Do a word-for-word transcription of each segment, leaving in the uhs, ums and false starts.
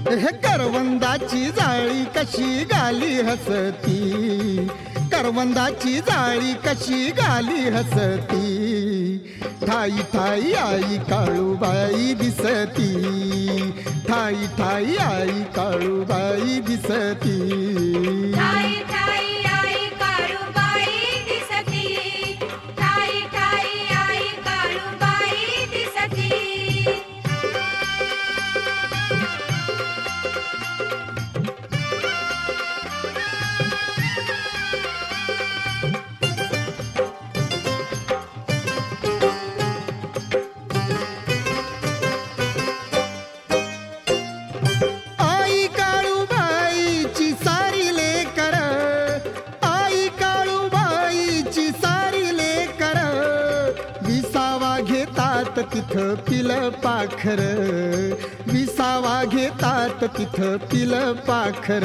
हे करवंदाची जाळी कशी गाली हसती, करवंदाची जाळी कशी गाली हसती, ठाई ठाई आई काळूबाई दिसती, ठाई ठाई आई काळूबाई दिसती, ठाई ठाई आई काळूबाई दिसती, ठाई ठाई आई काळूबाई दिसती. आई काळूबाईची सारी लेकर, आई काळूबाईची सारी लेकर, विसावा घेतात तिथं पिल पाखर, विसावा घेतात तिथं पिल पाखर.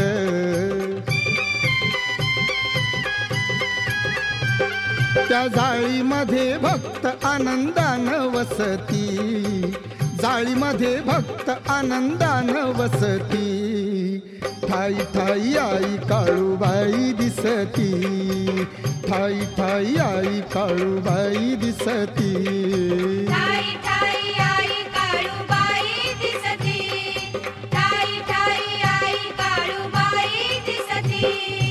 त्या जाळीमध्ये भक्त आनंदानं वसती, जाळीमध्ये भक्त आनंदानं वसती, ठाई ठाई आई काळूबाई दिसती, ठाई ठाई आई काळूबाई दिसती, ठाई ठाई आई काळूबाई दिसती, ठाई ठाई आई काळूबाई दिसती.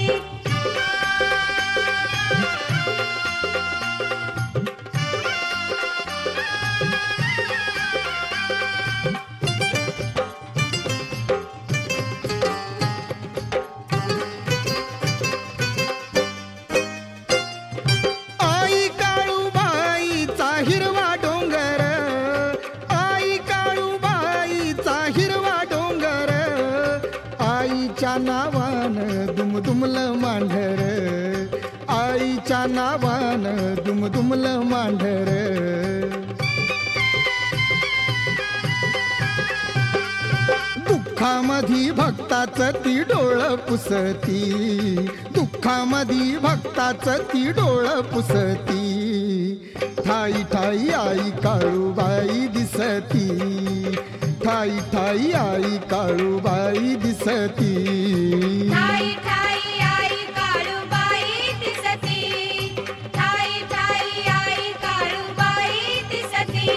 आई काळूबाईचा हिरवा डोंगर, आई काळूबाईचा हिरवा डोंगर, आईच्या नावानं दुमदुमलं मांढर, आईच्या नावानं दुमदुमलं मांढर. दुःखामधी भक्ताचं ती डोळं पुसती, दुःखामधी भक्ताचं ती डोळं पुसती, ठाई ठाई आई काळूबाई दिसती, ठाई ठाई आई काळूबाई दिसती, ठाई ठाई आई काळूबाई दिसती, ठाई ठाई आई काळूबाई दिसती.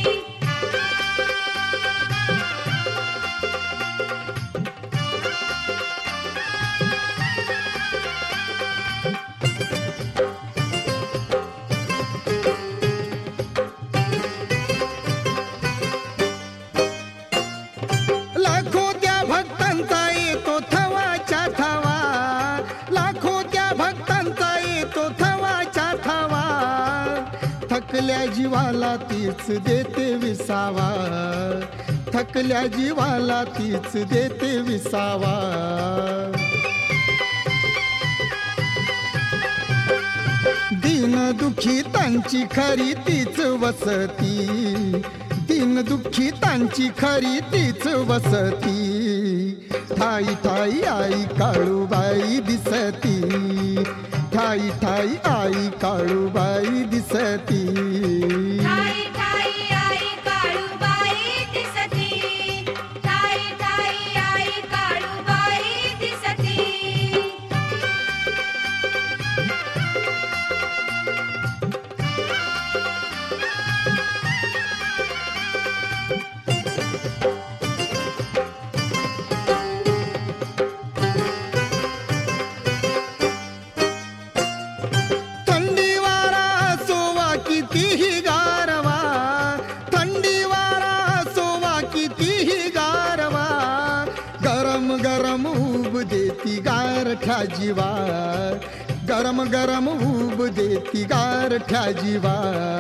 लाखो त्या भक्तांचा येतो थवाच्या थवा, लाखो त्या भक्तांचा येतो थवाच्या थवा, थकल्या जीवाला तीच देते विसावा, थकल्या जीवाला तीच देते विसावा. दीन दुःखितांची खरी तीच वसती, दीन दुःखितांची खरी तीच वसती, ठाई ठाई आई काळूबाई दिसती, ठाई ठाई आई काळूबाई दिसती, ठाई ठाई आई काळूबाई दिसती, ठाई ठाई आई काळूबाई दिसती. थंडी वारा सोवा कितीही गारवा, थंडी वारा सोवा कितीही गारवा, गरम गरम ऊब देती गारठ्या जीवा, गरम गरम ऊब देती गारठ्या जीवा.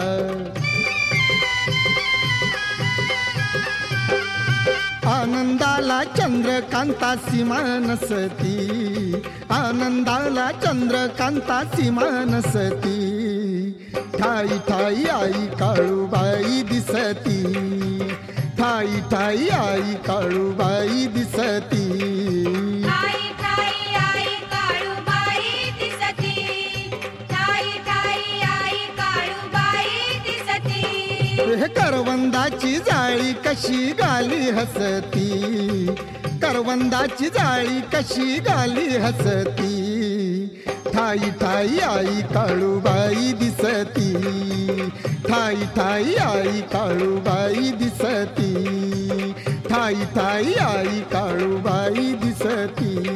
आनंदाला चंद्रकांता सीमा नसती, आनंदाला चंद्रकांता सीमा नसती, ठाई ठाई आई काळूबाई दिसती, ठाई ठाई आई काळूबाई दिसती, ठाई ठाई आई काळूबाई दिसती, ठाई ठाई आई काळूबाई दिसती. हे करवंदाची जाळी कशी गाली हसती, करवंदाची जाळी कशी गाली हसती ठाई ठाई आई काळूबाई दिसती ठाई ठाई आई काळूबाई दिसती ठाई ठाई आई काळूबाई दिसती